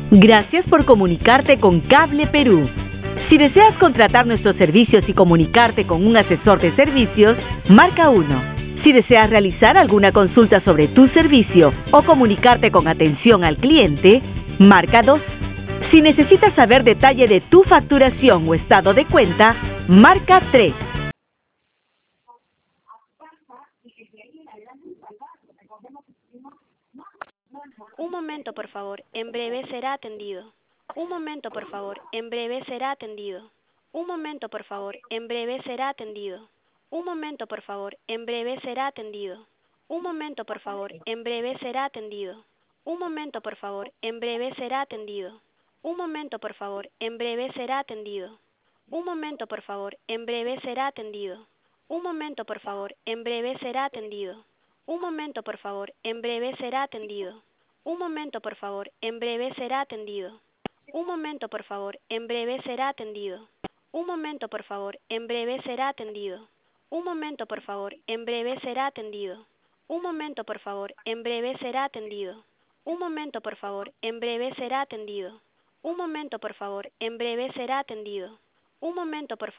Gracias por comunicarte con Cable Perú. Si deseas contratar nuestros servicios y comunicarte con un asesor de servicios, marca 1. Si deseas realizar alguna consulta sobre tu servicio o comunicarte con atención al cliente, marca 2. Si necesitas saber detalle de tu facturación o estado de cuenta, marca 3. Un momento, por favor. En breve será atendido. Un momento, por favor. En breve será atendido. Un momento, por favor. En breve será atendido. Un momento, por favor. En breve será atendido. Un momento, por favor. En breve será atendido. Un momento, por favor. En breve será atendido. Un momento, por favor. En breve será atendido. Un momento, por favor. En breve será atendido. Un momento, por favor. En breve será atendido. Un momento, por favor. En breve será atendido. Un momento, por favor. En breve será atendido. Un momento, por favor. En breve será atendido. Un momento, por favor. En breve será atendido. Un momento, por favor. En breve será atendido. Un momento, por favor. En breve será atendido. Un momento, por favor. En breve será atendido. Un momento, por favor. En breve será atendido. Un momento, por favor.